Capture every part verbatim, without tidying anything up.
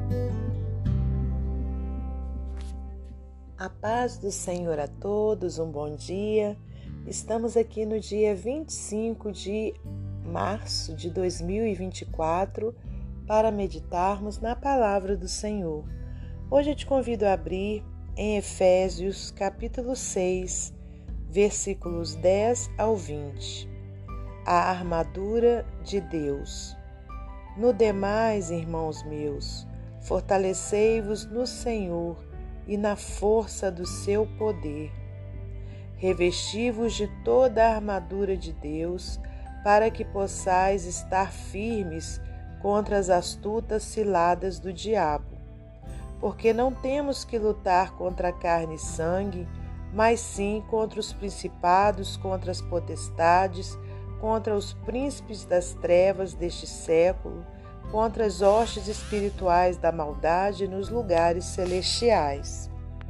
A paz do Senhor a todos, um bom dia. Estamos aqui no dia vinte e cinco de março de dois mil e vinte e quatro para meditarmos na palavra do Senhor. Hoje eu te convido a abrir em Efésios capítulo seis, versículos dez ao vinte. A armadura de Deus. No demais, irmãos meus, fortalecei-vos no Senhor e na força do seu poder. Revesti-vos de toda a armadura de Deus, para que possais estar firmes contra as astutas ciladas do diabo. Porque não temos que lutar contra carne e sangue, mas sim contra os principados, contra as potestades, contra os príncipes das trevas deste século, contra as hostes espirituais da maldade nos lugares celestiais.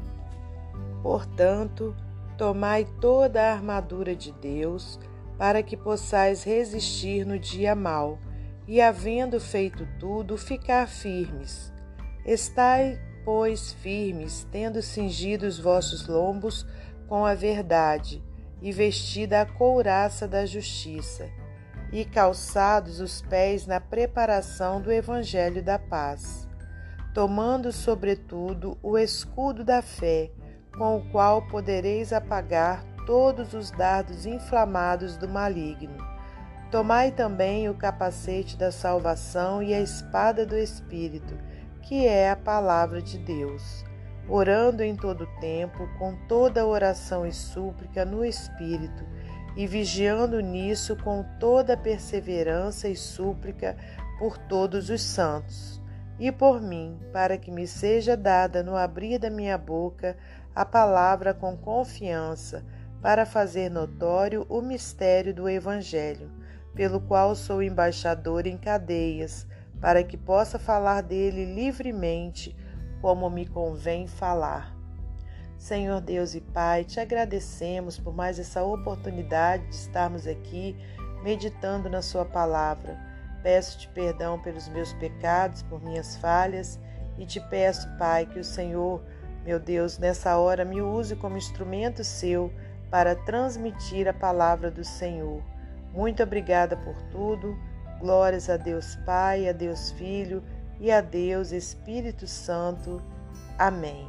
Portanto, tomai toda a armadura de Deus, para que possais resistir no dia mau, e havendo feito tudo, ficar firmes. Estai, pois, firmes, tendo cingido os vossos lombos com a verdade, e vestida a couraça da justiça, e calçados os pés na preparação do evangelho da paz, tomando sobretudo o escudo da fé, com o qual podereis apagar todos os dardos inflamados do maligno. Tomai também o capacete da salvação e a espada do Espírito, que é a palavra de Deus, orando em todo tempo, com toda oração e súplica no Espírito, e vigiando nisso com toda perseverança e súplica por todos os santos, e por mim, para que me seja dada no abrir da minha boca a palavra com confiança, para fazer notório o mistério do Evangelho, pelo qual sou embaixador em cadeias, para que possa falar dele livremente, como me convém falar. Senhor Deus e Pai, te agradecemos por mais essa oportunidade de estarmos aqui meditando na sua palavra. Peço-te perdão pelos meus pecados, por minhas falhas, e te peço, Pai, que o Senhor, meu Deus, nessa hora me use como instrumento seu para transmitir a palavra do Senhor. Muito obrigada por tudo. Glórias a Deus Pai, a Deus Filho e a Deus Espírito Santo. Amém.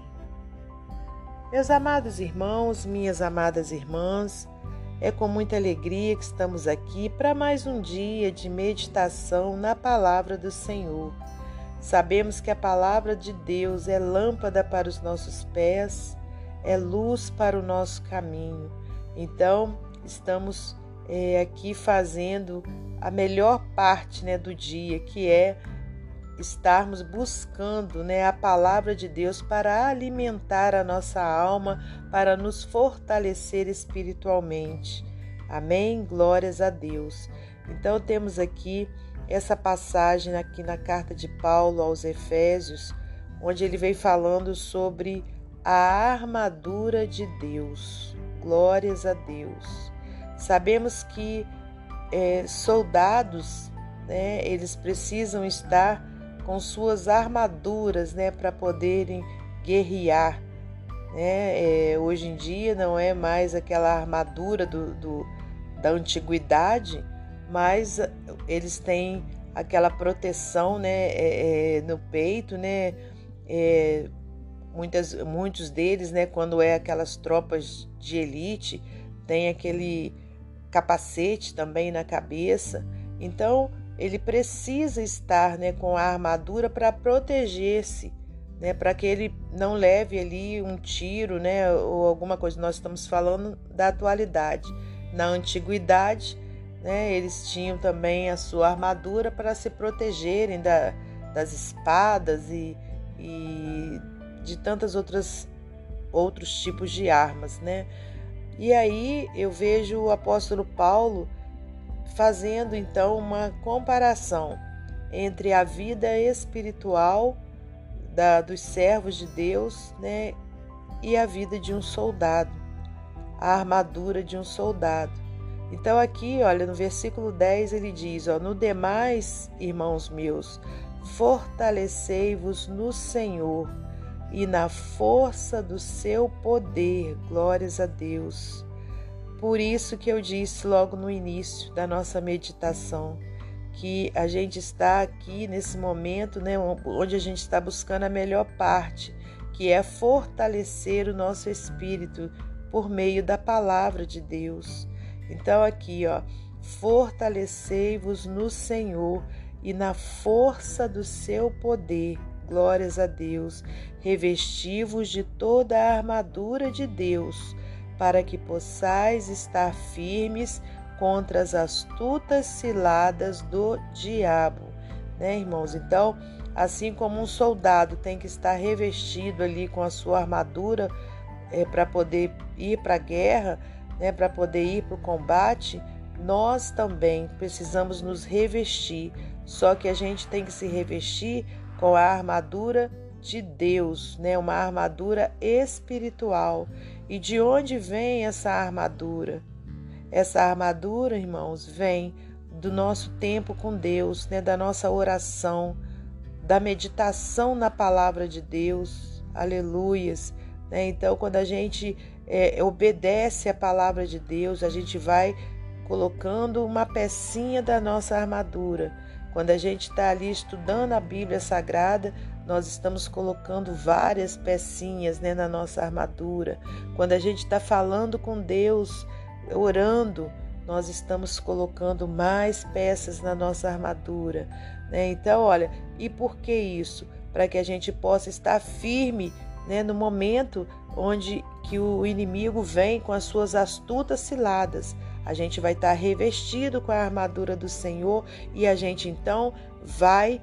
Meus amados irmãos, minhas amadas irmãs, é com muita alegria que estamos aqui para mais um dia de meditação na palavra do Senhor. Sabemos que a palavra de Deus é lâmpada para os nossos pés, é luz para o nosso caminho. Então, estamos é, aqui fazendo a melhor parte, né, do dia, que é estarmos buscando, né, a palavra de Deus para alimentar a nossa alma, para nos fortalecer espiritualmente. Amém? Glórias a Deus. Então temos aqui essa passagem aqui na carta de Paulo aos Efésios, onde ele vem falando sobre a armadura de Deus. Glórias a Deus. Sabemos que é, soldados, né, eles precisam estar com suas armaduras, né, para poderem guerrear. Né? É, hoje em dia não é mais aquela armadura do, do, da antiguidade, mas eles têm aquela proteção, né, é, é, no peito, né? É, muitas, muitos deles, né, quando é aquelas tropas de elite, tem aquele capacete também na cabeça. Então, ele precisa estar, né, com a armadura para proteger-se, né, para que ele não leve ali um tiro, né, ou alguma coisa. Nós estamos falando da atualidade. Na antiguidade, né, eles tinham também a sua armadura para se protegerem da, das espadas e, e de tantas outras outros tipos de armas, né? E aí eu vejo o apóstolo Paulo fazendo então uma comparação entre a vida espiritual da, dos servos de Deus, né, e a vida de um soldado, a armadura de um soldado. Então aqui, olha, no versículo dez ele diz, ó, no demais, irmãos meus, fortalecei-vos no Senhor e na força do seu poder, glórias a Deus. Por isso que eu disse logo no início da nossa meditação, que a gente está aqui nesse momento, né, onde a gente está buscando a melhor parte, que é fortalecer o nosso espírito por meio da palavra de Deus. Então aqui, ó, fortalecei-vos no Senhor e na força do seu poder, glórias a Deus, revesti-vos de toda a armadura de Deus, para que possais estar firmes contra as astutas ciladas do diabo, né, irmãos? Então, assim como um soldado tem que estar revestido ali com a sua armadura é, para poder ir para a guerra, né, para poder ir para o combate, nós também precisamos nos revestir, só que a gente tem que se revestir com a armadura de Deus, né, uma armadura espiritual. E de onde vem essa armadura? Essa armadura, irmãos, vem do nosso tempo com Deus, né, da nossa oração, da meditação na palavra de Deus, aleluias. Né? Então, quando a gente é, obedece a palavra de Deus, a gente vai colocando uma pecinha da nossa armadura. Quando a gente está ali estudando a Bíblia Sagrada, nós estamos colocando várias pecinhas, né, na nossa armadura. Quando a gente está falando com Deus, orando, nós estamos colocando mais peças na nossa armadura. Né? Então, olha, e por que isso? Para que a gente possa estar firme, né, no momento onde que o inimigo vem com as suas astutas ciladas. A gente vai estar revestido com a armadura do Senhor e a gente então vai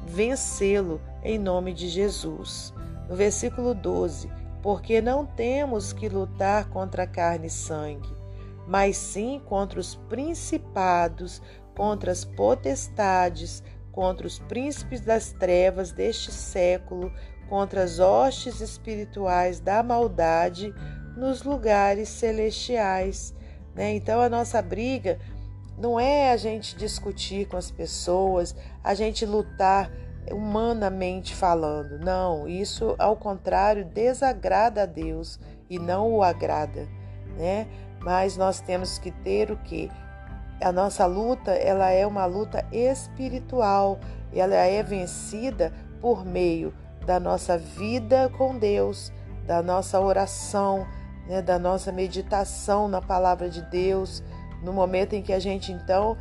vencê-lo em nome de Jesus. No versículo doze, porque não temos que lutar contra carne e sangue, mas sim contra os principados, contra as potestades, contra os príncipes das trevas deste século, contra as hostes espirituais da maldade nos lugares celestiais. Né? Então a nossa briga não é a gente discutir com as pessoas, a gente lutar humanamente falando. Não, isso ao contrário desagrada a Deus e não o agrada, né? Mas nós temos que ter o quê? A nossa luta, ela é uma luta espiritual, ela é vencida por meio da nossa vida com Deus, da nossa oração, né, da nossa meditação na palavra de Deus, no momento em que a gente então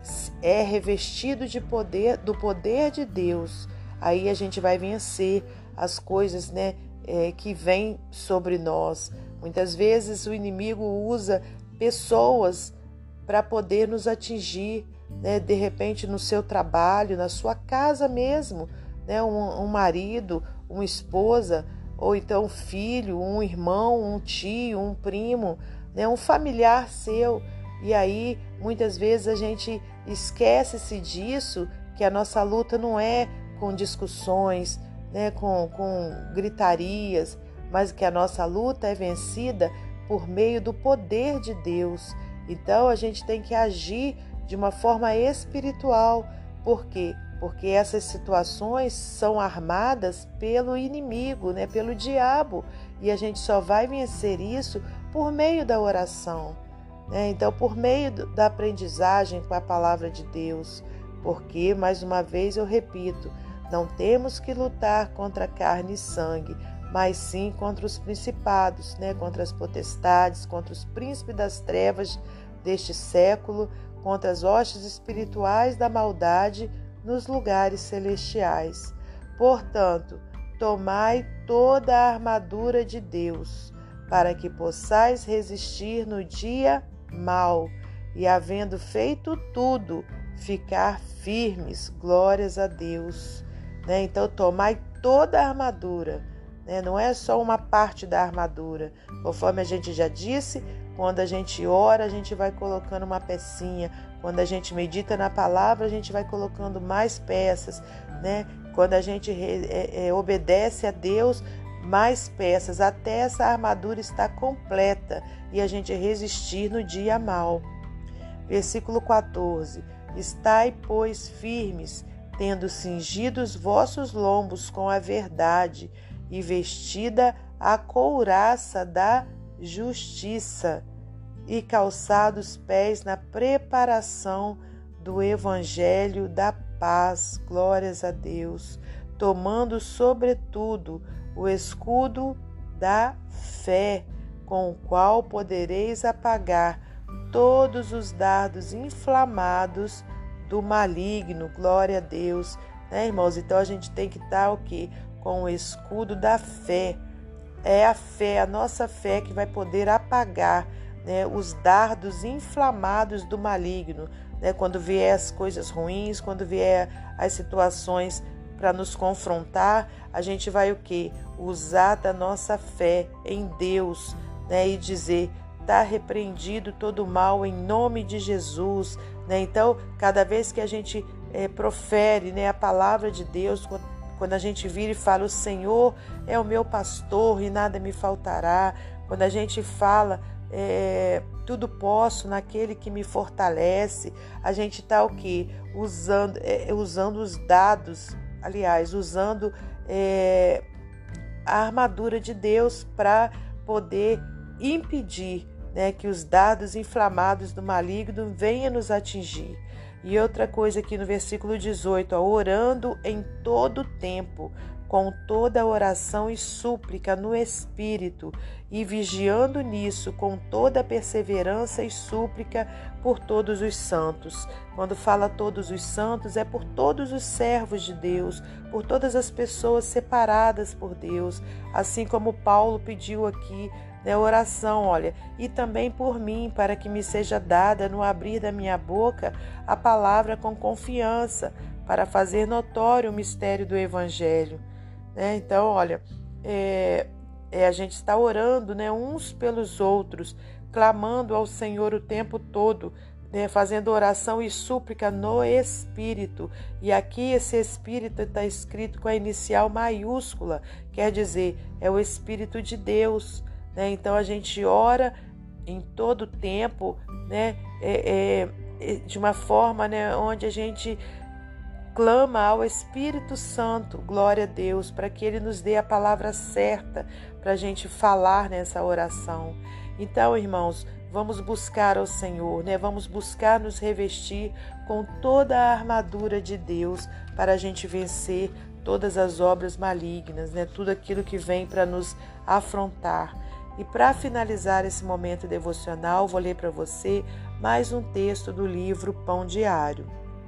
é revestido de poder, do poder de Deus, aí a gente vai vencer as coisas, né, é, que vêm sobre nós. Muitas vezes o inimigo usa pessoas para poder nos atingir, né, de repente no seu trabalho, na sua casa mesmo, né, um, um marido, uma esposa, ou então um filho, um irmão, um tio, um primo, né, um familiar seu. E aí, muitas vezes a gente esquece-se disso, que a nossa luta não é com discussões, né, com, com gritarias, mas que a nossa luta é vencida por meio do poder de Deus. Então, a gente tem que agir de uma forma espiritual. Por quê? Porque essas situações são armadas pelo inimigo, né, pelo diabo. E a gente só vai vencer isso por meio da oração. Então, por meio da aprendizagem com a palavra de Deus, porque, mais uma vez eu repito, não temos que lutar contra carne e sangue, mas sim contra os principados, né? Contra as potestades, contra os príncipes das trevas deste século, contra as hostes espirituais da maldade nos lugares celestiais. Portanto, tomai toda a armadura de Deus, para que possais resistir no dia mal, e havendo feito tudo, ficar firmes, glórias a Deus. Né? Então, tomai toda a armadura, né? Não é só uma parte da armadura. Conforme a gente já disse, quando a gente ora, a gente vai colocando uma pecinha. Quando a gente medita na palavra, a gente vai colocando mais peças. Né? Quando a gente é, é, obedece a Deus, mais peças, até essa armadura estar completa e a gente resistir no dia mal. Versículo quatorze. Estai, pois, firmes, tendo cingido os vossos lombos com a verdade e vestida a couraça da justiça e calçados os pés na preparação do evangelho da paz. Glórias a Deus. Tomando sobretudo o escudo da fé, com o qual podereis apagar todos os dardos inflamados do maligno. Glória a Deus, né, irmãos? Então a gente tem que estar o quê? Com o escudo da fé. É a fé, a nossa fé que vai poder apagar, né, os dardos inflamados do maligno, né? Quando vier as coisas ruins, quando vier as situações para nos confrontar, a gente vai o quê? Usar da nossa fé em Deus, né? E dizer: está repreendido todo o mal em nome de Jesus, né? Então, cada vez que a gente é, profere, né, a palavra de Deus, quando, quando a gente vira e fala: o Senhor é o meu pastor e nada me faltará. Quando a gente fala: é, tudo posso naquele que me fortalece, a gente está o quê? Usando, é, usando os dados, aliás, usando é, a armadura de Deus para poder impedir, né, que os dardos inflamados do maligno venham nos atingir. E outra coisa aqui no versículo dezoito, ó, orando em todo tempo, com toda oração e súplica no Espírito, e vigiando nisso com toda perseverança e súplica por todos os santos. Quando fala todos os santos, é por todos os servos de Deus, por todas as pessoas separadas por Deus, assim como Paulo pediu aqui, né, oração, olha, e também por mim, para que me seja dada no abrir da minha boca a palavra com confiança, para fazer notório o mistério do Evangelho. Né? Então, olha, é, é, a gente está orando, né, uns pelos outros, clamando ao Senhor o tempo todo, né, fazendo oração e súplica no Espírito. E aqui esse Espírito está escrito com a inicial maiúscula, quer dizer, é o Espírito de Deus. Né? Então a gente ora em todo tempo, né, é, é, de uma forma, né, onde a gente clama ao Espírito Santo, glória a Deus, para que Ele nos dê a palavra certa para a gente falar nessa oração. Então, irmãos, vamos buscar ao Senhor, né? Vamos buscar nos revestir com toda a armadura de Deus para a gente vencer todas as obras malignas, né? Tudo aquilo que vem para nos afrontar. E para finalizar esse momento devocional, vou ler para você mais um texto do livro Pão Diário.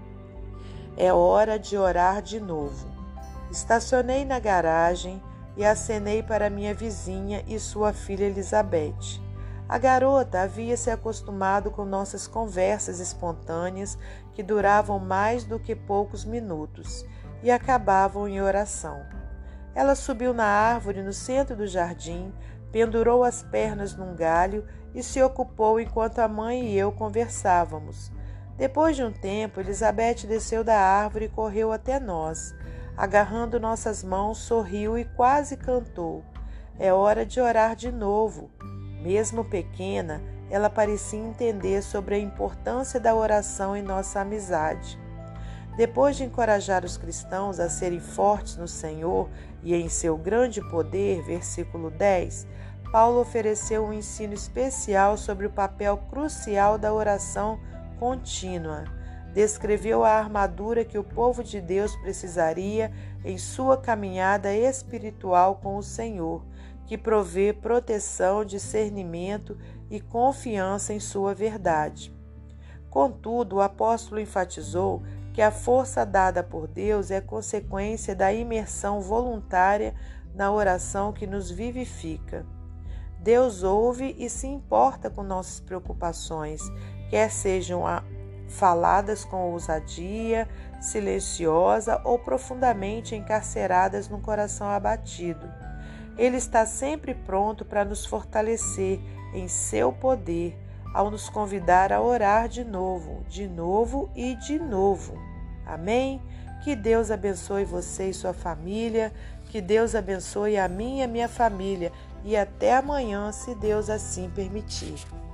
É hora de orar de novo. Estacionei na garagem e acenei para minha vizinha e sua filha Elizabeth. A garota havia se acostumado com nossas conversas espontâneas, que duravam mais do que poucos minutos e acabavam em oração. Ela subiu na árvore no centro do jardim, pendurou as pernas num galho e se ocupou enquanto a mãe e eu conversávamos. Depois de um tempo, Elizabeth desceu da árvore e correu até nós. Agarrando nossas mãos, sorriu e quase cantou. É hora de orar de novo. Mesmo pequena, ela parecia entender sobre a importância da oração em nossa amizade. Depois de encorajar os cristãos a serem fortes no Senhor e em seu grande poder, versículo dez, Paulo ofereceu um ensino especial sobre o papel crucial da oração contínua. Descreveu a armadura que o povo de Deus precisaria em sua caminhada espiritual com o Senhor, que provê proteção, discernimento e confiança em sua verdade. Contudo, o apóstolo enfatizou que a força dada por Deus é consequência da imersão voluntária na oração que nos vivifica. Deus ouve e se importa com nossas preocupações, quer sejam faladas com ousadia, silenciosa ou profundamente encarceradas no coração abatido. Ele está sempre pronto para nos fortalecer em seu poder, ao nos convidar a orar de novo, de novo e de novo. Amém? Que Deus abençoe você e sua família, que Deus abençoe a mim e a minha família, e até amanhã, se Deus assim permitir.